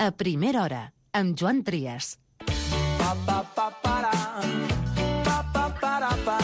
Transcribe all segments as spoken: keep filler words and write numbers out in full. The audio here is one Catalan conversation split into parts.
A primera hora, amb Joan Trias. Pa, pa, pa, para. Pa, pa, para, pa.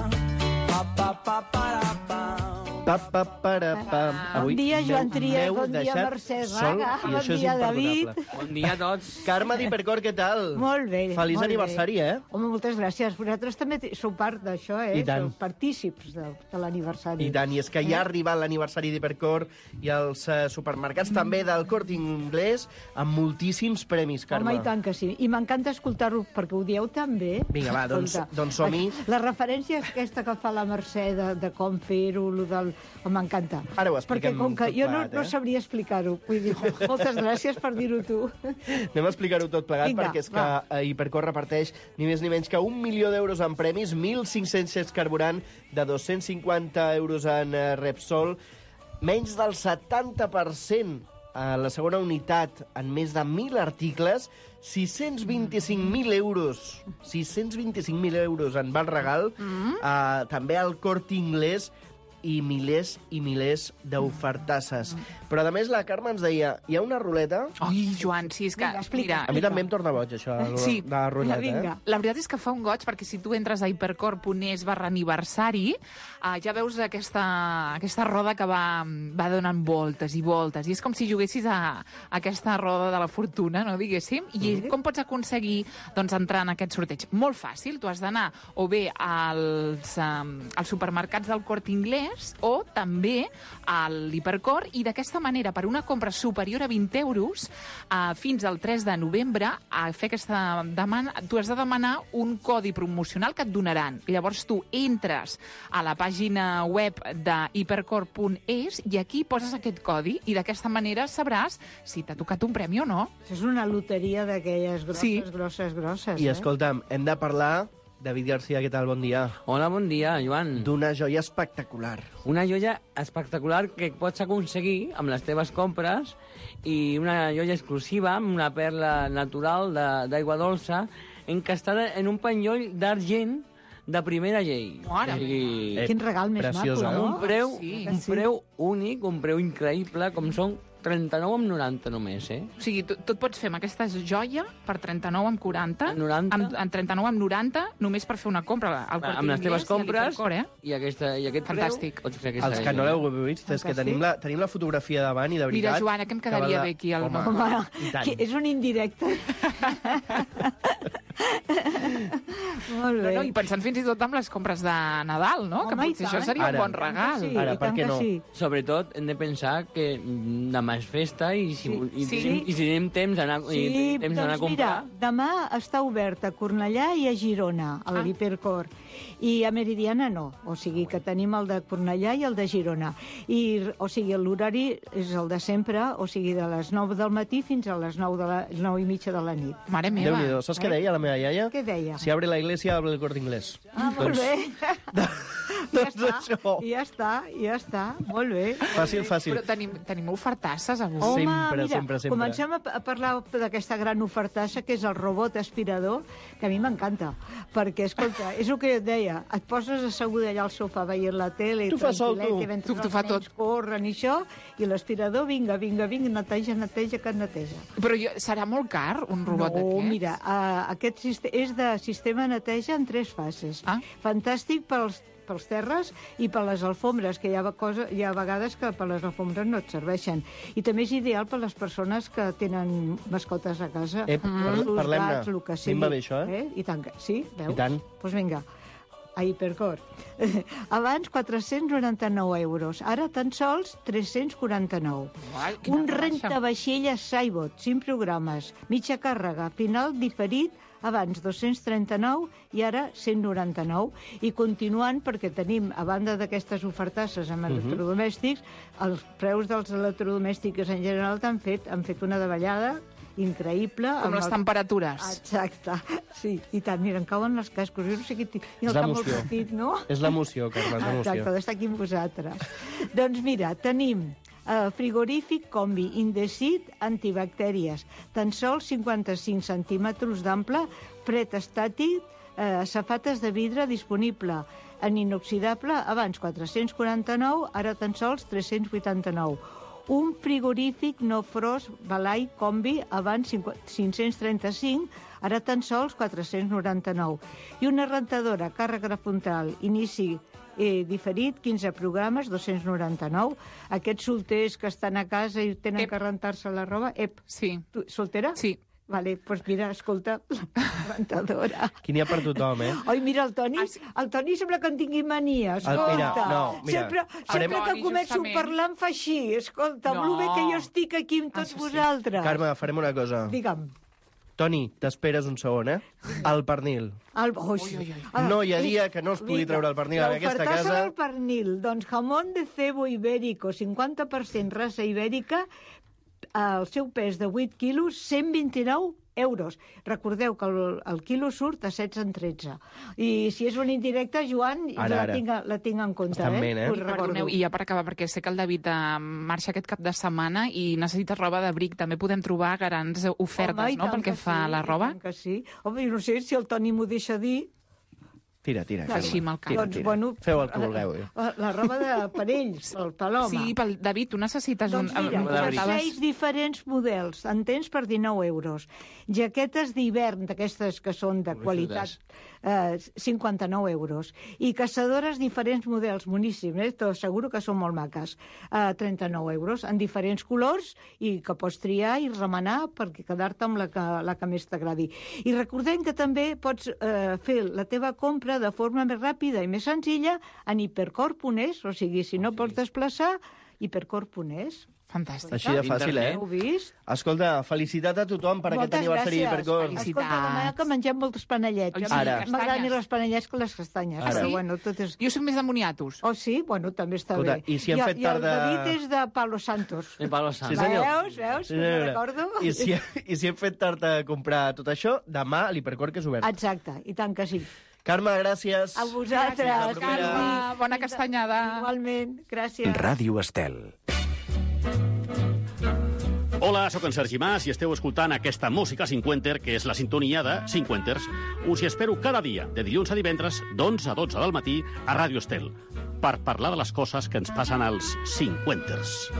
Pa, pa, pa, para, pa. Pa, pa, para, pa. Bon dia, Joan Trias, bon dia, deixat Mercè sol, Raga, i bon això és dia, David. imperdonable. Bon dia a tots. Carme d'Hipercor, què tal? Molt bé. Feliç molt aniversari, bé. eh? Home, moltes gràcies. Vosaltres també t- sou part d'això, eh? I tant. Sou partícips de, de l'aniversari. I tant, i és que ja ha arribat l'aniversari d'Hipercor i els uh, supermercats també del Corte Inglés amb moltíssims premis, Carme. Home, i tant que sí. I m'encanta escoltar-ho perquè ho dieu tan bé. Vinga, va, doncs- Escolta, doncs som-hi. La referència aquesta que fa la Mercè de, de com fer-ho, lo del... Oh, m'encanta. Ara ho expliquem Perquè com que tot jo no, plegat, no eh? sabria explicar-ho. Vull dir, moltes gràcies per dir-ho tu. Anem a explicar-ho tot plegat, Vinga, perquè és que va. eh, Hipercor reparteix ni més ni menys que un milió d'euros en premis, mil cinc-cents cents carburant, de dos-cents cinquanta euros en eh, Repsol, menys del setanta per cent a la segona unitat en més de mil articles, sis-cents vint-i-cinc mil euros, sis-cents vint-i-cinc mil euros en val regal, Mm. eh, també al Corte Inglés, i milers i milers d'ofertasses. Però, a més, la Carme ens deia, hi ha una ruleta... Ai, Joan, sí, és que... Vinga, explica. mira, A mi també em torna boig, això, Sí. de la ruleta. Vinga. Eh? la veritat és que fa un goig, perquè si tu entres a hipercor.es barra aniversari, uh, ja veus aquesta, aquesta roda que va, va donant voltes i voltes, i és com si juguessis a, a aquesta roda de la fortuna, no diguéssim, i Mhm. com pots aconseguir doncs, entrar en aquest sorteig? Molt fàcil, tu has d'anar o bé als, um, als supermercats del Corte Inglés o també a l'Hipercor, i d'aquesta manera, per una compra superior a vint euros, uh, fins al tres de novembre, a fer aquesta demanda, tu has de demanar un codi promocional que et donaran. Llavors tu entres a la pàgina web de hipercor punt es i aquí poses aquest codi i d'aquesta manera sabràs si t'ha tocat un premi o no. Això és una loteria d'aquelles grosses, Sí. grosses, grosses. I eh? escolta'm, hem de parlar... David García, què tal? Bon dia. Hola, bon dia, Joan. D'una joia espectacular. Una joia espectacular que pots aconseguir amb les teves compres i una joia exclusiva amb una perla natural de- d'aigua dolça encastada en un penjoll d'argent de primera llei. Mare O sigui, Eh, Quin regal més preciosa, maco, amb no? un preu, sí. un Sí. preu únic, un preu increïble, com són trenta-nou amb noranta només, eh? O sigui, tu, tu et pots fer amb aquesta joia per trenta-nou amb quaranta, noranta. amb, amb trenta-nou amb noranta, només per fer una compra al Corte Amb les teves Inglés i a compres l'Hipercor, eh? i, aquesta, i aquest Fantàstic. preu... pots fer aquesta Els que no joia. l'heu vist, és que Fantàstic. tenim la, tenim la fotografia davant i de veritat... Mira, Joana, que em quedaria que val la- bé aquí al- Home, Home, i tant. que és un indirecte. Molt No, bé. no, i pensant fins i tot amb les compres de Nadal, no? Home, que i potser tant. això seria Ara. un bon regal. Sí, Ara, i per tant què que no? sí. Sobretot hem de pensar que mm, demà és festa i si, Sí, i, sí. tenim, i si tenim temps d'anar i Sí, tenim temps d'anar a doncs mira, comprar... demà està obert a Cornellà i a Girona, a Ah. l'Hipercor. I a Meridiana no, o sigui que tenim el de Cornellà i el de Girona. I, o sigui, l'horari és el de sempre, o sigui, de les nou del matí fins a les nou, de la, nou i mitja de la nit. Mare meva. Déu-n'hi-do. Saps què deia la meva iaia? Què deia? Si abre la iglesia, abre el Corte Inglés. Ah, molt bé. ja doncs està, això. ja està, ja està, molt bé. Fàcil, fàcil. Però tenim, tenim ofertasses avui. Oh. Home, Sempre, mira, sempre, sempre. comencem a, a parlar d'aquesta gran ofertassa que és el robot aspirador, que a mi m'encanta, perquè, escolta, és el que jo et deia, et poses assegut allà al sofà veient la tele, Tu fas sol, tu. tranquil·let, i mentre Tu- tu els fa nens tot. corren i això, i l'aspirador, vinga, vinga, vinga, neteja, neteja, que et neteja. Però jo, serà molt car, un robot no, d'aquests? mira, uh, aquest siste és de sistema neteja en tres fases. Ah. Fantàstic pels pels terres i per les alfombres, que hi ha, cosa, hi ha vegades que per les alfombres no et serveixen. I també és ideal per les persones que tenen mascotes a casa. Ep, par- Gossos, parlem-ne. gats, el que A mi sigui. em va bé això, eh? I tant, que- sí, veus? I tant. Doncs pues vinga, a Hipercor. Abans quatre-cents noranta-nou euros, ara tan sols tres-cents quaranta-nou. Ai, quina Un rebaixa. rentavaixelles Saibot, cinc programes, mitja càrrega, final diferit, abans dos-cents trenta-nou i ara cent noranta-nou. I continuant, perquè tenim, a banda d'aquestes ofertasses amb electrodomèstics, els preus dels electrodomèstics en general han fet, han fet una davallada increïble. Com amb les el- temperatures. Exacte, sí, i tant, mira, em cauen les cascos, jo no sé qui... I És el cap molt l'emoció. petit, no? És l'emoció, Carme, és Exacte, l'emoció. d'estar aquí amb vosaltres. Doncs mira, tenim uh, frigorífic combi Indesit antibactèries, tan sols cinquanta-cinc centímetres d'ample, fred estàtic, uh, safates de vidre disponible en inoxidable, abans quatre-cents quaranta-nou, ara tan sols tres-cents vuitanta-nou. Un frigorífic no frost Balai Combi, abans cinc-cents trenta-cinc, ara tan sols quatre-cents noranta-nou. I una rentadora càrrega frontal, inici eh, diferit, quinze programes, dos-cents noranta-nou. Aquests solters que estan a casa i tenen Ep. que rentar-se la roba... Ep, Sí. tu, soltera? Sí. Vale, doncs pues mira, escolta, la rentadora. Qui n'hi ha per tothom, eh? Oi, mira, el Toni, Ah, sí. el Toni sembla que en tingui mania, El- escolta. mira, no, mira, sempre farem- sempre que Toni, començo justament. a parlar em fa així, escolta, amb No. el bé que jo estic aquí amb tots Això sí. vosaltres. Carme, farem una cosa. Digue'm. Toni, t'esperes un segon, eh? El pernil. El... Oh, sí. Ah, No hi ha és- dia que no es pugui mira, treure el pernil en aquesta l'ofertassa casa. del pernil, doncs jamón de cebo ibérico, cinquanta per cent raça ibèrica, el seu pes de vuit quilos, cent vint-i-nou euros. Recordeu que el, el quilo surt a setze en tretze. I si és una indirecta, Joan, Ara, la, ara. tinc, la tinc en compte. Està en ment, eh? Us I, recordo. perdoneu, I ja per acabar, perquè sé que el David eh, marxa aquest cap de setmana i necessita roba d'abric. També podem trobar grans ofertes, Home, i no?, tant pel que sí, fa a la i roba. tant que sí. Home, jo no sé si el Toni m'ho deixa dir. Tira, tira. Així Carme. amb el cap. Tira, Doncs, tira. bueno, Feu el que vulgueu. eh? La, la roba de, per ells, pel, per l'home. Sí, pel David, tu necessites Doncs un... mira, em comentaves- jerseis diferents models, en tens per dinou euros. Jaquetes d'hivern, d'aquestes que són de qualitat, eh, cinquanta-nou euros. I caçadores diferents models, boníssims, eh? T'ho asseguro que són molt maques. Eh, trenta-nou euros, en diferents colors, i que pots triar i remenar per quedar-te amb la que, la que més t'agradi. I recordem que també pots eh, fer la teva compra de forma més ràpida i més senzilla en hipercor punt es, o sigui, si no pots desplaçar, hipercor punt es. Fantàstic. Així de fàcil, eh? Heu vist? Escolta, felicitat a tothom per aquest Moltes aniversari gràcies. d'Hipercor. Felicitats. Escolta, demà que mengem molts panellets. Oi, A sí, mi Ara. m'agraden castanyes. les panellets que les castanyes. Ara. Però Sí? bueno, tot és... Jo soc més de moniatos. Oh, sí? Bueno, també està Escolta, bé. i si hem I, fet I el tard de- David és de Palo Santos. En Palo Sí, Santo. senyor. Veus? Veus? Sí, Que senyora. me'n recordo? I si, I si hem fet tard a comprar tot això, demà a l'Hipercor, que és obert. Exacte, i tant que sí. Carme, gràcies. A vosaltres. Fins la propera. Carme, bona castanyada. Igualment, gràcies. Ràdio Estel. Hola, sóc en Sergi Mas i esteu escoltant aquesta música cinquenter, que és la sintonia de Cinquenters. Us hi espero cada dia, de dilluns a divendres, d'onze a dotze del matí, a Ràdio Estel, per parlar de les coses que ens passen als cinquenters.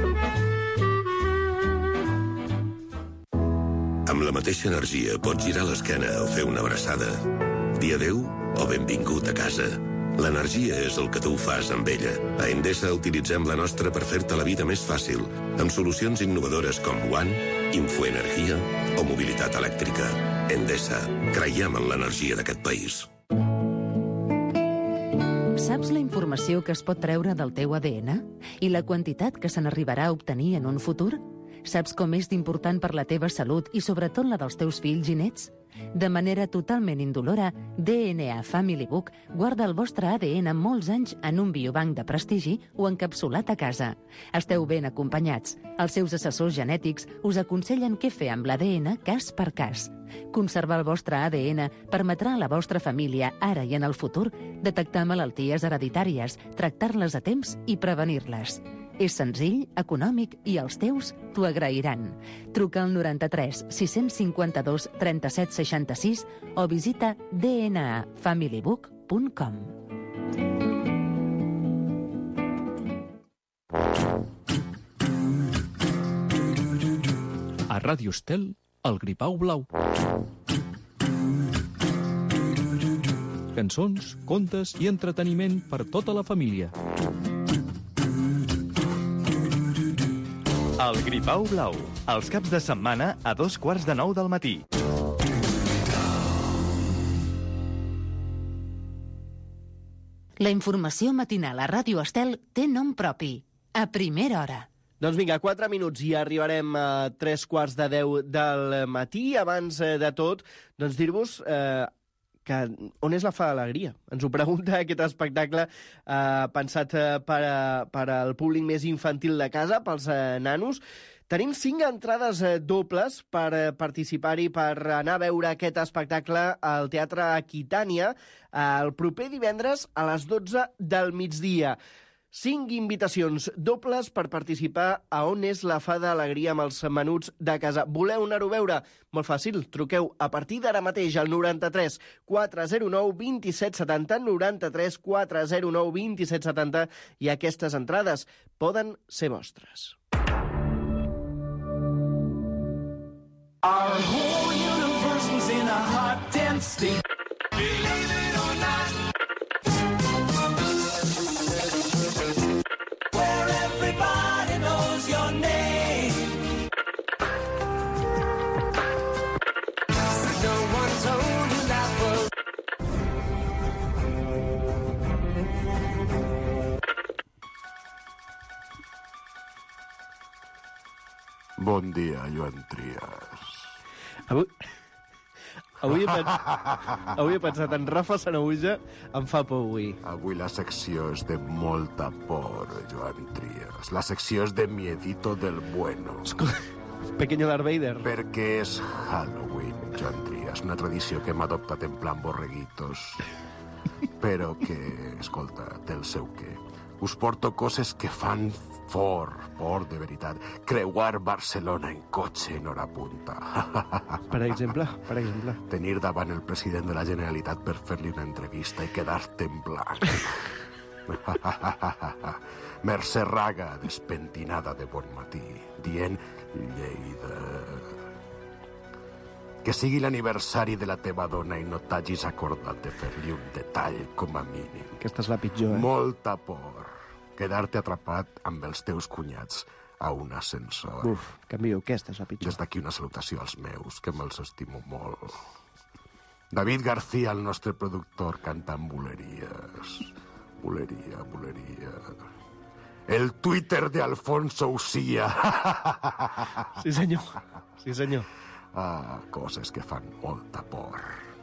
Amb la mateixa energia pots girar l'esquena o fer una abraçada. Dir adéu o benvingut a casa. L'energia és el que tu fas amb ella. A Endesa utilitzem la nostra per fer-te la vida més fàcil, amb solucions innovadores com One, Infoenergia o mobilitat elèctrica. Endesa. Creiem en l'energia d'aquest país. Saps la informació que es pot treure del teu A D N? I la quantitat que se n'arribarà a obtenir en un futur? Saps com és d'important per la teva salut i sobretot la dels teus fills i nets? De manera totalment indolora, D N A Family Book guarda el vostre A D N molts anys en un biobanc de prestigi o encapsulat a casa. Esteu ben acompanyats. Els seus assessors genètics us aconsellen què fer amb l'A D N cas per cas. Conservar el vostre A D N permetrà a la vostra família, ara i en el futur, detectar malalties hereditàries, tractar-les a temps i prevenir-les. És senzill, econòmic i els teus t'ho agrairan. Truca al noranta-tres sis cinquanta-dos trenta-set seixanta-sis o visita d n a family book punt com. A Ràdio Estel, el Gripau Blau. Cançons, contes i entreteniment per tota la família. El Gripau Blau, els caps de setmana a dos quarts de nou del matí. La informació matinal a Ràdio Estel té nom propi. A primera hora. Doncs vinga, quatre minuts i arribarem a tres quarts de deu del matí. Abans de tot, doncs dir-vos eh, que on és la Fa d'Alegria? Ens ho pregunta aquest espectacle eh, pensat eh, per, a, per al públic més infantil de casa, pels eh, nanos. Tenim cinc entrades eh, dobles per eh, participar-hi, per anar a veure aquest espectacle al Teatre Aquitània eh, el proper divendres a les dotze del migdia. Cinc invitacions dobles per participar a On és la Fa d'Alegria amb els menuts de casa. Voleu anar-ho a veure? Molt fàcil, truqueu a partir d'ara mateix al noranta-tres quatre zero nou dos set set zero, noranta-tres quatre zero nou dos set set zero, i aquestes entrades poden ser vostres. instinct. Believe it or not, where everybody knows your name. No one told you that was... Bon dia, Joan Trias. Avui... Avui he, pens... avui he pensat en Rafa Sanahuja, em fa por avui. Avui la secció és de molta por, Joan Trias. La secció és de miedito del bueno. Pequeño Darth Vader. Perquè és Halloween, Joan Trias, una tradició que hem adoptat en plan borreguitos, però que, escolta, té el seu què. Us porto coses que fan for, por de veritat. Creuar Barcelona en cotxe en hora punta. Per exemple, per exemple. Tenir davant el president de la Generalitat per fer-li una entrevista i quedar-te en blanc. Mercè Raga, despentinada de bon matí, dient Lleida. Que sigui l'aniversari de la teva dona i no t'hagis acordat de fer-li un detall com a mínim. Aquesta és la pitjor, eh? Molta por. Quedar-te atrapat amb els teus cunyats a un ascensor. Uf, canvio, aquesta és la pitjor. Des d'aquí una salutació als meus, que me'ls estimo molt. David García, el nostre productor, cantant buleries. Buleria, buleria... El Twitter de Alfonso Usía. Sí, senyor. Sí, senyor. Ah, coses que fan molta por.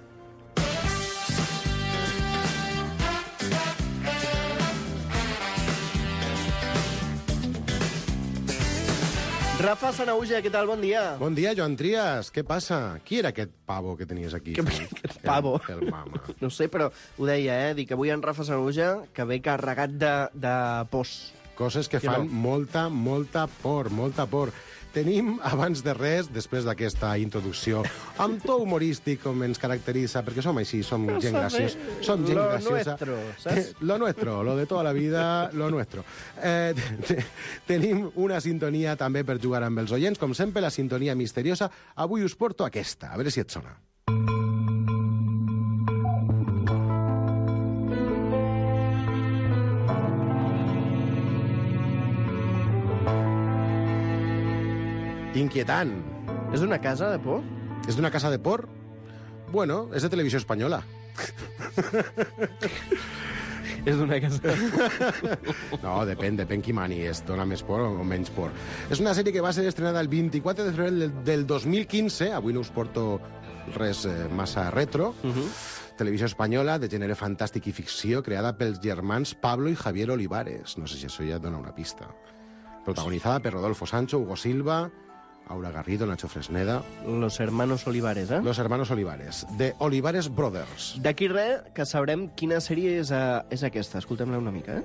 Rafa Sanahuja, què tal? Bon dia. Bon dia, Joan Trias. Què passa? Qui era aquest pavo que tenies aquí? Que, aquest pavo? El, el mama. No sé, però ho deia, eh? Dic, avui en Rafa Sanahuja, que ve carregat de, de pors. Coses que, que fan no. molta, molta por, molta por. Tenim, abans de res, després d'aquesta introducció, amb to humorístic com ens caracteritza, perquè som així, som no gent graciosa. Som gent lo graciosa. Nuestro, saps? Lo nuestro, lo de toda la vida, lo nuestro. Eh, tenim una sintonia també per jugar amb els oients, com sempre, la sintonia misteriosa. Avui us porto aquesta, a veure si et sona. Inquietant. És d'una casa de por? És d'una casa de por? Bueno, és de televisió espanyola. És d'una casa... No, depèn, depèn qui mani és. Dona més por o menys por. És una sèrie que va ser estrenada el vint-i-quatre de febrer del, del dos mil quinze. Avui no us porto res eh, massa retro. Uh -huh. Televisió espanyola, de gènere fantàstic i ficció, creada pels germans Pablo i Javier Olivares. No sé si això ja dona una pista. Protagonizada per Rodolfo Sancho, Hugo Silva, Aura Garrido, Nacho Fresneda... Los hermanos Olivares, eh? Los hermanos Olivares, de Olivares Brothers. D'aquí res, que sabrem quina sèrie és, a, és aquesta. Escoltem-la una mica, eh?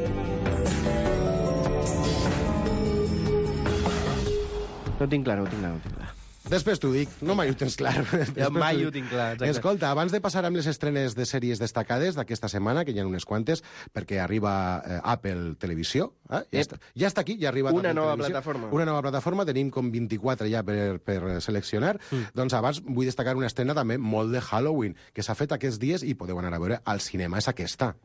No tinc clar, no tinc clar, no tinc clar. Després t'ho dic, no mai ho tens clar. Ja mai ho tinc clar, exacte. Escolta, abans de passar amb les estrenes de sèries destacades d'aquesta setmana, que hi ha unes quantes, perquè arriba eh, Apple Televisió, eh? ja, està, ja està aquí, ja ha arribat una Apple nova Televisió. plataforma. Una nova plataforma, tenim com vint-i-quatre ja per, per seleccionar. Mm. Doncs abans vull destacar una estrena també molt de Halloween, que s'ha fet aquests dies i podeu anar a veure al cinema, és aquesta.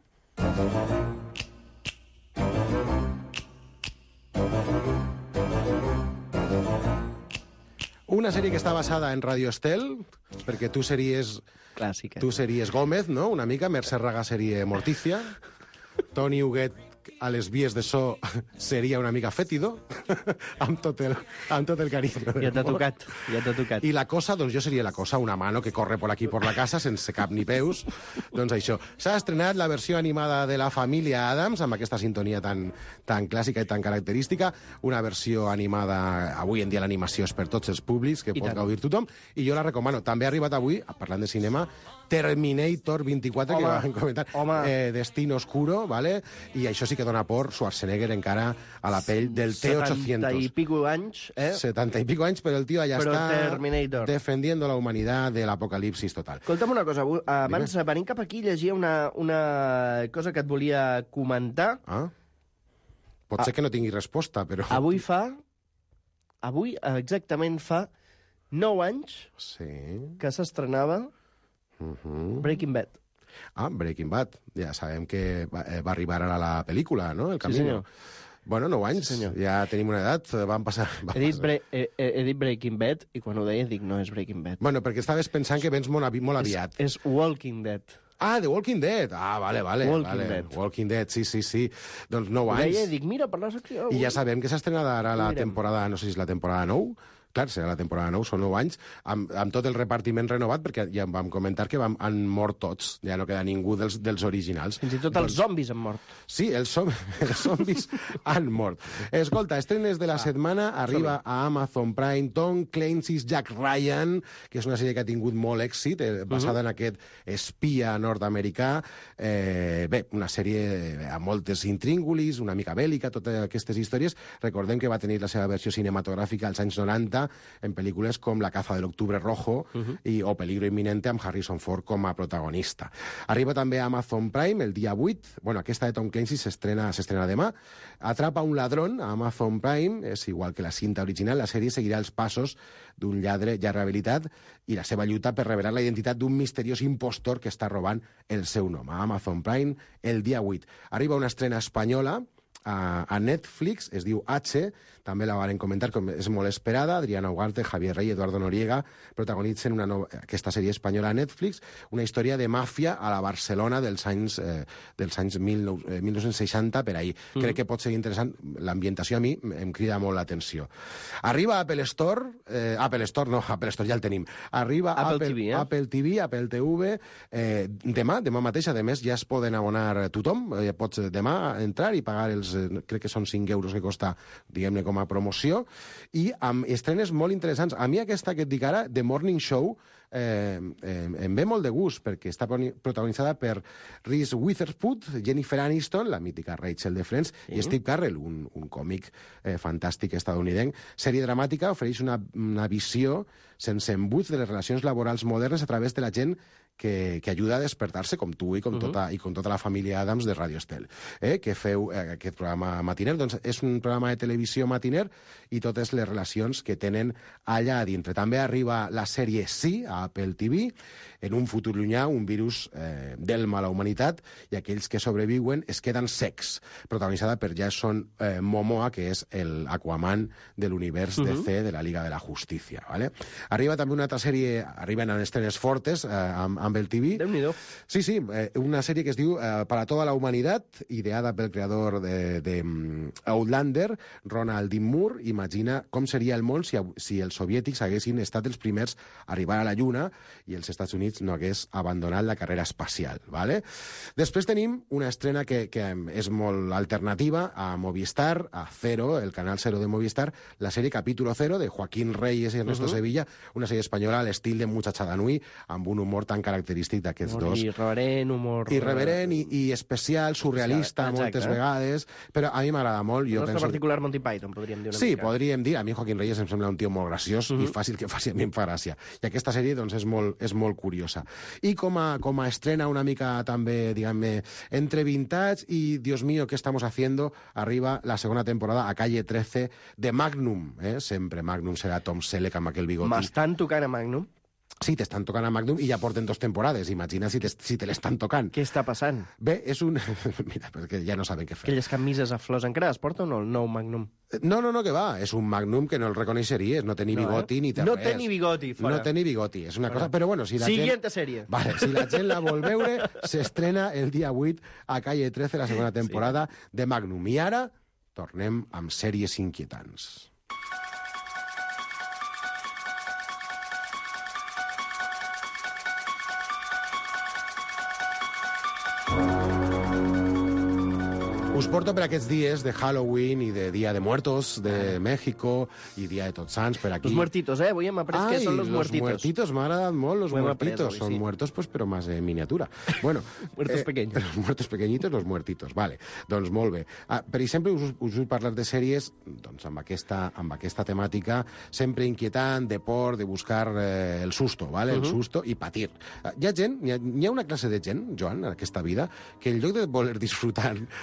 Una sèrie que està basada en Radio Estel, perquè tu series... Clàssica. Tu series Gómez, no?, una mica. Mercè Raga seria Morticia. Toni Huguet, a les vies de so, seria una mica fétido, amb, tot el, amb tot el carinyo. Ja t'ha tocat, ja t'ha tocat. I la cosa, doncs jo seria la cosa, una mano que corre por aquí por la casa sense cap ni peus. Doncs això. S'ha estrenat la versió animada de La família Adams, amb aquesta sintonia tan, tan clàssica i tan característica. Una versió animada, avui en dia l'animació és per tots els públics, que I pot tant. gaudir tothom, i jo la recomano. També ha arribat avui, parlant de cinema, Terminator vint-i-quatre, home, que vam comentar, eh, Destino Oscuro, ¿vale? I això sí que dona por, Schwarzenegger encara a la pell del T ochocientos. setenta i pico anys, eh? setenta i pico anys, però el tio allà però està Terminator. defendiendo la humanitat de l'apocalipsis total. Escolta'm una cosa, abans, Dime. venint cap aquí, llegia una, una cosa que et volia comentar. Ah? Pot ser ah. que no tingui resposta, però... Avui fa... Avui, exactament fa nou anys sí. que s'estrenava Uh-huh. Breaking Bad. Ah, Breaking Bad. Ja sabem que va, eh, va arribar ara la pel·lícula, no? El Camino. Sí, senyor. Bueno, nou anys, Sí, senyor. ja tenim una edat, van passar... Van He dit, passar. bre he, he, he dit Breaking Bad i quan ho deia dic no és Breaking Bad. Bueno, perquè estaves pensant que vens molt, avi molt aviat. És, és Walking Dead. Ah, The Walking Dead. Ah, vale, vale. Walking vale. Dead. Walking Dead, sí, sí, sí. Doncs nou Ho anys. deia i dic, mira, per la secció... I ja sabem que s'ha estrenat ara la Mirem. temporada, no sé si és la temporada nou, clar, serà la temporada nou, són nou anys, amb, amb tot el repartiment renovat, perquè ja vam comentar que vam, han mort tots, ja no queda ningú dels, dels originals. Fins i tot els zombis han mort. Sí, els, som, els zombis han mort. Escolta, estrenes de la ah, setmana, arriba a Amazon Prime Tom Clancy's Jack Ryan, que és una sèrie que ha tingut molt èxit, eh, basada uh -huh. en aquest espia nord-americà. Eh, bé, una sèrie amb moltes intríngulis, una mica bèl·lica, totes aquestes històries. Recordem que va tenir la seva versió cinematogràfica als anys noranta, en pel·lícules com La caza de l'octubre rojo uh -huh. i, o Peligro inminente amb Harrison Ford com a protagonista. Arriba també a Amazon Prime el dia vuit. Bueno, aquesta de Tom Clancy s'estrena s'estrena demà. Atrapa un ladrón a Amazon Prime. És igual que la cinta original. La sèrie seguirà els passos d'un lladre ja rehabilitat i la seva lluita per revelar la identitat d'un misteriós impostor que està robant el seu nom. A Amazon Prime el dia vuit. Arriba una estrena espanyola a, a Netflix, es diu H, també la varen comentar, com és molt esperada. Adriana Ugarte, Javier Rey, Eduardo Noriega protagonitzen una nova, aquesta sèrie espanyola a Netflix, una història de màfia a la Barcelona dels anys, eh, dels anys mil nou-cents seixanta, per ahir. Mm. Crec que pot ser interessant. L'ambientació a mi em crida molt l'atenció. Arriba Apple Store, eh, Apple Store, no, Apple Store ja el tenim. Arriba Apple, Apple, T V, eh? Apple T V, Apple T V, eh, demà, demà mateix, a més, ja es poden abonar tothom, eh, pots demà entrar i pagar els, eh, crec que són cinc euros que costa, diguem-ne, com a promoció, i amb estrenes molt interessants. A mi aquesta que et dic ara, The Morning Show, eh, eh, em ve molt de gust, perquè està protagonitzada per Reese Witherspoon, Jennifer Aniston, la mítica Rachel de Friends, sí. i Steve Carell, un, un còmic eh, fantàstic estadounidenc. Sèrie dramàtica, ofereix una, una visió sense embuts de les relacions laborals modernes a través de la gent que, que ajuda a despertar-se, com tu i com, uh-huh. tota, i com tota la família Adams de Radio Estel, eh, que feu eh, aquest programa matiner. Doncs és un programa de televisió matiner i totes les relacions que tenen allà a dintre. També arriba la sèrie Sí, a Apple T V, en un futur llunyà, un virus eh, delma a la humanitat i aquells que sobreviuen es queden secs, protagonitzada per Jason eh, Momoa, que és el Aquaman de l'univers uh-huh. D C de la Liga de la Justícia. ¿Vale? Arriba també una altra sèrie, arriben en estrenes fortes eh, amb, amb el T V. Déu-n'hi-do. Sí, sí, eh, una sèrie que es diu eh, Para toda la humanidad, ideada pel creador de, de um, Outlander, Ronald D. Moore. Imagina com seria el món si, si els soviètics haguessin estat els primers a arribar a la Lluna i els Estats Units no hagués abandonat la carrera espacial. ¿Vale? Després tenim una estrena que, que és molt alternativa a Movistar, a Cero, el canal Cero de Movistar, la sèrie Capítulo Cero de Joaquín Reyes i Ernesto uh-huh. Sevilla, una sèrie espanyola a l'estil de Muchachada Nui, amb un humor tan característic d'aquests dos. Irreverent, humor... Irreverent i, i especial, surrealista, Exacte. moltes vegades, però a mi m'agrada molt. El jo nostre penso... particular Monty Python, podríem dir una sí, mica. podríem dir. A mi Joaquín Reyes em sembla un tio molt graciós uh-huh. i fàcil que faci, a mi em fa gràcia. I aquesta sèrie doncs, és, molt, és molt curiosa. I com a, com a estrena una mica també, diguem-ne, entre vintage i, Dios mío, ¿qué estamos haciendo? Arriba la segona temporada a Calle trece de Magnum. Eh? Sempre Magnum serà Tom Selleck amb aquell bigoti. M'estan tocant a Magnum? Sí, t'estan tocant a Magnum i ja porten dos temporades. Imagina si te, si te l'estan tocant. Què està passant? Bé, és un... Mira, perquè ja no saben què fer. Aquelles camises a flors encara es porta o no, el nou Magnum? No, no, no, que va. És un Magnum que no el reconeixeries. No té ni bigoti no, eh? ni té no res. No té ni bigoti, fora. No té ni bigoti. És una fora. cosa... Però bueno, si la Siguiente gent... sèrie. Vale, si la gent la vol veure, s'estrena el dia vuit a Calle trece, la segona temporada sí. de Magnum. I ara tornem amb sèries inquietants. Us porto per aquests dies de Halloween i de Dia de Muertos de México i Dia de Tots Sants per aquí. Los muertitos, eh? Avui hem après Ai, que són los muertitos. Los muertitos, m'ha agradat molt, los muertitos. Après, Son sí. muertos, pues, però más en miniatura. Bueno, muertos eh, pequeños. Los muertos pequeñitos, los muertitos, vale. Doncs molt bé. Ah, per exemple, us, us vull parlar de sèries doncs, amb, aquesta, amb aquesta temàtica sempre inquietant, de por, de buscar eh, el susto, vale? Uh -huh. El susto i patir. Hi ha gent, hi ha, hi ha una classe de gent, Joan, en aquesta vida, que en lloc de voler disfrutar veient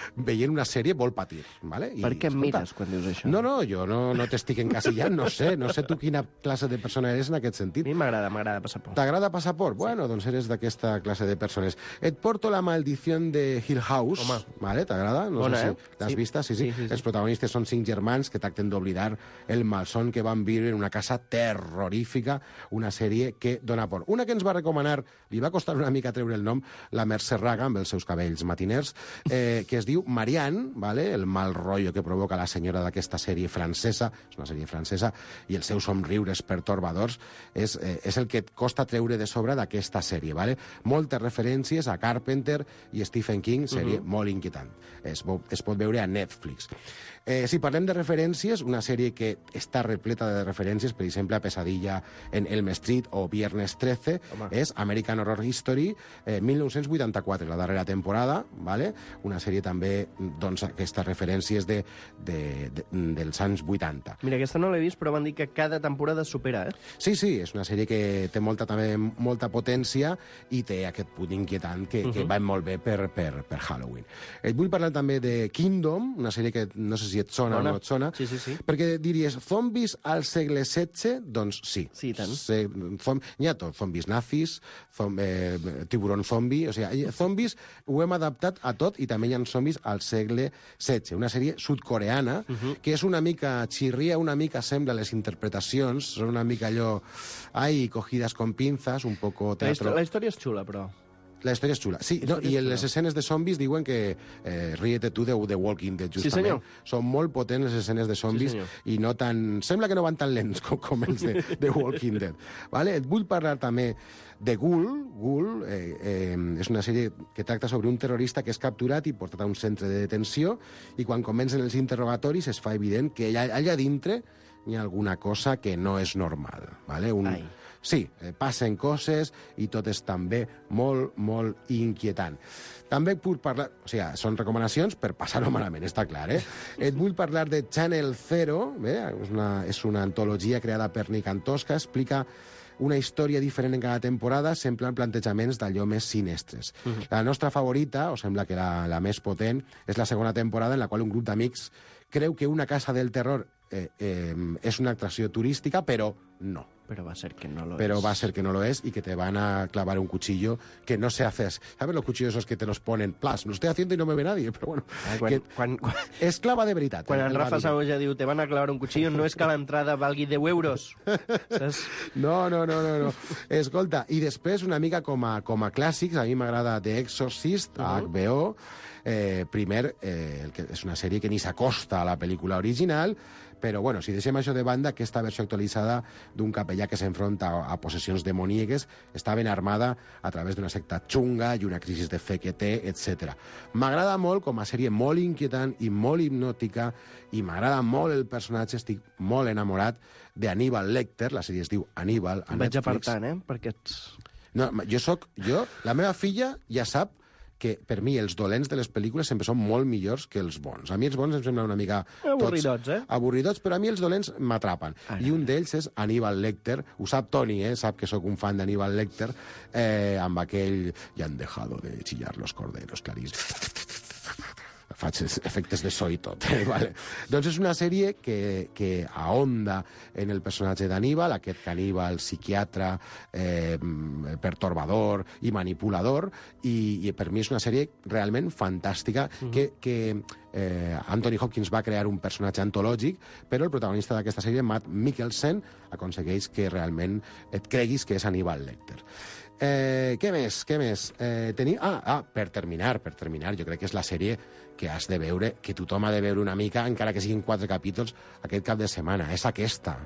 veient una sèrie vol patir. ¿vale? I, per què em escolta, mires quan dius això? No, no, jo no, no t'estic encasillant, no sé, no sé tu quina classe de persona eres en aquest sentit. A mi m'agrada, m'agrada Passaport. T'agrada Passaport? Bueno, doncs eres d'aquesta classe de persones. Et porto La maldició de Hill House. Home. Vale, t'agrada? No Bona, sé eh? si l'has Sí. vista. Sí, sí. Sí, sí, sí. Els protagonistes són cinc germans que tracten d'oblidar el malson que van viure en una casa terrorífica, una sèrie que dona por. Una que ens va recomanar, li va costar una mica treure el nom, la Mercè Raga, amb els seus cabells matiners, eh, que es diu Marianne, vale? El mal rotllo que provoca la senyora d'aquesta sèrie francesa, és una sèrie francesa, i els seus somriures pertorbadors, és, eh, és el que et costa treure de sobre d'aquesta sèrie. Vale? Moltes referències a Carpenter i Stephen King, sèrie uh -huh. molt inquietant. Es, es pot veure a Netflix. Eh, si parlem de referències, una sèrie que està repleta de referències, per exemple, a Pesadilla en Elm Street o Viernes trece, Home. és American Horror History, eh, mil nou-cents vuitanta-quatre, la darrera temporada, vale? Una sèrie també, doncs, aquestes referències de, de, de, dels anys vuitanta. Mira, aquesta no l'he vist, però van dir que cada temporada es supera, eh? Sí, sí, és una sèrie que té molta, també molta potència i té aquest punt inquietant que, uh -huh. que va molt bé per, per, per Halloween. Et vull parlar també de Kingdom, una sèrie que no sé si et sona Bona. o no et sona, Sí, sí, sí. perquè diries, zombis al segle setze? Doncs sí. Sí, i tant. Se, zom, hi ha tot, zombis nazis, zom, eh, tiburon zombi, o sigui, zombis ho hem adaptat a tot i també hi ha zombis al segle setze. Una sèrie sud-coreana uh -huh. que és una mica, xirria una mica, sembla, les interpretacions, són una mica allò, ai, cogidas con pinzas, un poco La, teatro... histò la història és xula, però... La història és xula. Sí, no, i en les escenes de zombis diuen que eh, ríete tu de The Walking Dead, justament. Sí, senyor. Són molt potents les escenes de zombis Sí, i no tan... Sembla que no van tan lents com, com els de The Walking Dead. Vale? Et vull parlar també de Ghoul. Ghoul eh, eh, és una sèrie que tracta sobre un terrorista que és capturat i portat a un centre de detenció i quan comencen els interrogatoris es fa evident que allà, allà dintre hi ha alguna cosa que no és normal. Vale? Un... Ai. Sí, eh, passen coses i tot és també molt, molt inquietant. També puc parlar... O sigui, són recomanacions per passar-ho malament, està clar, eh? Et vull parlar de Channel Zero, bé? És una, és una antologia creada per Nick Antosca, explica una història diferent en cada temporada, sempre en plantejaments d'allò més sinestres. Uh -huh. La nostra favorita, o sembla que la, la més potent, és la segona temporada en la qual un grup d'amics creu que una casa del terror eh, eh, és una atracció turística, però no. Però va ser que no lo Pero es. va a ser que no lo es y que te van a clavar un cuchillo que no se hace... ¿Sabes los cuchillos esos que te los ponen? Plas, lo estoy haciendo y no me ve nadie, però bueno... Ah, quan, que quan, quan, és clava de veritat. quan eh, en el Rafa va dir. Saoja diu te van a clavar un cuchillo, no és que l'entrada valgui deu euros. Saps? No, no, no, no, no. Escolta, i després una mica com a, com a clàssics, a mi m'agrada The Exorcist, a H B O. Eh, primer, eh, el que és una sèrie que ni s'acosta a la pel·lícula original, però, bueno, si deixem això de banda, aquesta versió actualitzada d'un capellà que s'enfronta a, a possessions demoníaques està ben armada a través d'una secta xunga i una crisi de fe que té, etcètera. M'agrada molt com a sèrie molt inquietant i molt hipnòtica i m'agrada molt el personatge, estic molt enamorat d'Hannibal Lecter, la sèrie es diu Hannibal, a Em vaig Netflix. apartant, eh? Perquè ets... No, jo soc... Jo, la meva filla ja sap que per mi els dolents de les pel·lícules sempre són molt millors que els bons. A mi els bons em semblen una mica... Avorridots, eh? Avorridots, però a mi els dolents m'atrapen. I un d'ells és Hannibal Lecter. Ho sap Toni, eh? Sap que sóc un fan d'Hannibal Lecter, eh, amb aquell... Ja han dejado de chillar los corderos, claríssim. Faig efectes de so i tot. Eh? Vale. Doncs és una sèrie que, que ahonda en el personatge d'Hannibal, aquest caníbal, psiquiatre, eh, pertorbador i manipulador, i, i per mi és una sèrie realment fantàstica, uh -huh. que, que eh, Anthony Hopkins va crear un personatge antològic, però el protagonista d'aquesta sèrie, Matt Mikkelsen, aconsegueix que realment et creguis que és Hannibal Lecter. Eh, què més? Què més? Eh, teni... ah, ah, per terminar, per terminar, jo crec que és la sèrie que has de veure, que tothom ha de veure una mica, encara que siguin quatre capítols, aquest cap de setmana. És aquesta.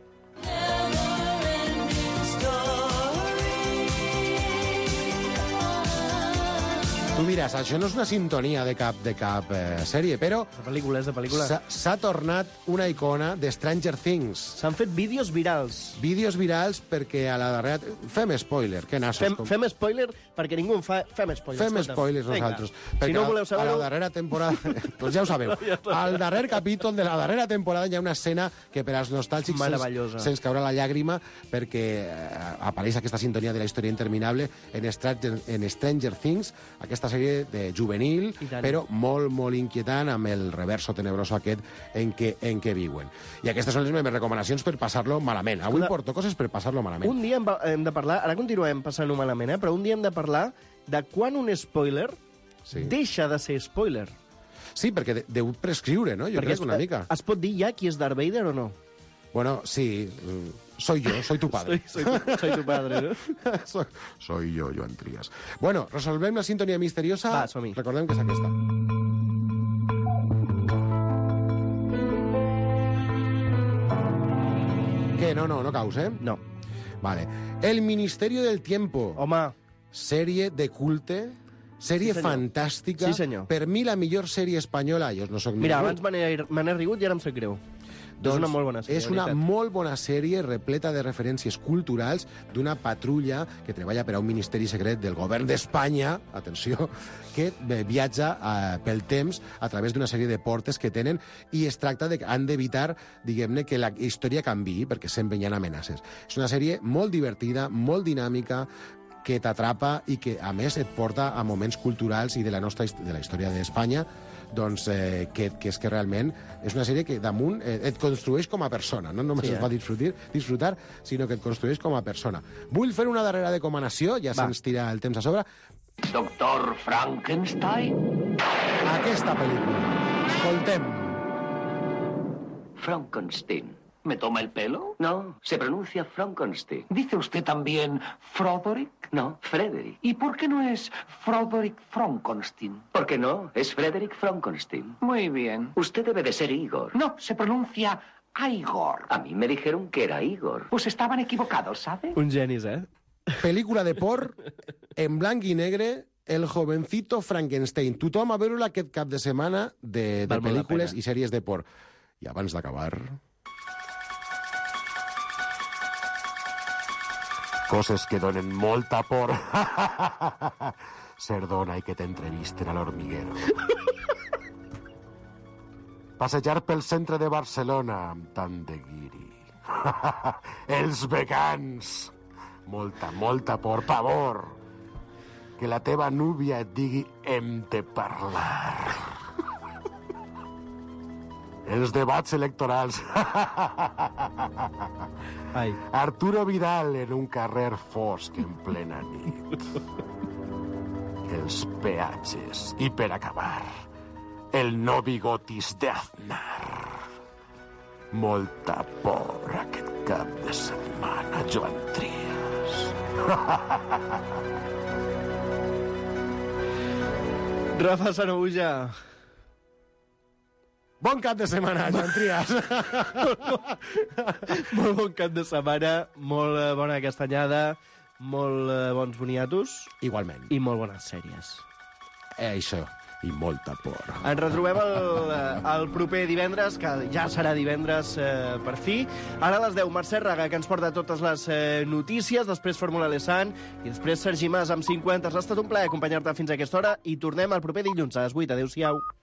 Tu diràs, això no és una sintonia de cap, de cap eh, sèrie, però... De pel·lícula, és de pel·lícula. S'ha tornat una icona de Stranger Things. S'han fet vídeos virals. Vídeos virals perquè a la darrera... Fem spoiler, que nassos. Fem, com... fem spoiler perquè ningú en fa... Fem spoiler. Fem escolta. spoilers Vinga. nosaltres. Si Perquè no voleu a saber-ho... la darrera temporada... doncs ja ho sabeu. Al darrer capítol de la darrera temporada hi ha una escena que per als nostàlgics Meravellosa. se'ns caurà la llàgrima perquè eh, apareix aquesta sintonia de la història interminable en Stranger, en Stranger Things, aquesta aquesta sèrie de juvenil, però molt, molt inquietant, amb el reverso tenebroso aquest en què, en què viuen. I aquestes són les meves recomanacions per passar-lo malament. Avui Escolta, porto coses per passar-lo malament. Un dia hem, hem de parlar, ara continuem passant-ho malament, eh? Però un dia hem de parlar de quan un spoiler sí. deixa de ser spoiler. Sí, perquè de, deu prescriure, no? Jo perquè crec que una mica. Es pot dir ja qui és Darth Vader o no? Bueno, sí, soy yo, soy tu padre. soy, soy, tu, soy tu padre, ¿no? soy, soy yo, Joan Trias. Bueno, resolvem la sintonia misteriosa. Va, som-hi. Recordem que és aquesta. Què? No, no, no caus, eh? No. Vale. El Ministerio del Tiempo. Home. Sèrie de culte, sèrie sí, fantàstica. Sí, senyor. Per mi, la millor sèrie espanyola. Jo no soc Mira, ningú. abans me n'he rigut i ara em sap greu. Doncs és una molt bona sèrie. És una molt bona sèrie repleta de referències culturals d'una patrulla que treballa per a un ministeri secret del govern d'Espanya, atenció, que viatja uh, pel temps a través d'una sèrie de portes que tenen i es tracta de que han d'evitar, diguem-ne, que la història canviï, perquè sempre hi ha amenaces. És una sèrie molt divertida, molt dinàmica, que t'atrapa i que, a més, et porta a moments culturals i de la nostra de la història d'Espanya, doncs, eh, que, que és que realment és una sèrie que damunt eh, et construeix com a persona, no només sí, eh? es va disfrutar, disfrutar, sinó que et construeix com a persona. Vull fer una darrera recomanació, ja se'ns tira el temps a sobre. Doctor Frankenstein? Aquesta pel·lícula. Escoltem. Frankenstein. ¿Me toma el pelo? No, se pronuncia Frankenstein. ¿Dice usted también Froderick? No, Frederick. ¿Y por qué no es Froderick Frankenstein? ¿Por qué no? Es Frederick Frankenstein. Muy bien. Usted debe de ser Igor. No, se pronuncia Igor. A mí me dijeron que era Igor. Pues estaban equivocados, ¿sabe? Un genis, eh? Pel·lícula de por, en blanc i negre, El jovencito Frankenstein. Tothom a veure-la aquest cap de setmana de, de pel·lícules i sèries de por. I abans d'acabar... Coses que donen molta por. Ser dona i que t'entrevisten a l'hormiguero. Passejar pel centre de Barcelona amb tant de guiri. Els vegans. Molta, molta por, pavor. Que la teva núvia et digui hem de parlar. Els debats electorals. Ai. Arturo Vidal en un carrer fosc en plena nit. Els peatges. I per acabar, el no bigotis d'Aznar. Molta por aquest cap de setmana, Joan Trias. Rafa Sanahuja. Bon cap de setmana, Joan Trias. Molt bon cap de setmana, molt bona castanyada, molt bons boniatos. Igualment. I molt bones sèries. Eh, això, i molta por. Ens retrobem el, el proper divendres, que ja serà divendres eh, per fi. Ara a les deu, Mercè Raga, que ens porta totes les eh, notícies, després Fórmula Lesan, i després Sergi Mas amb cinquanta. Ha estat un plaer acompanyar-te fins a aquesta hora i tornem el proper dilluns a les vuit. Adéu-siau.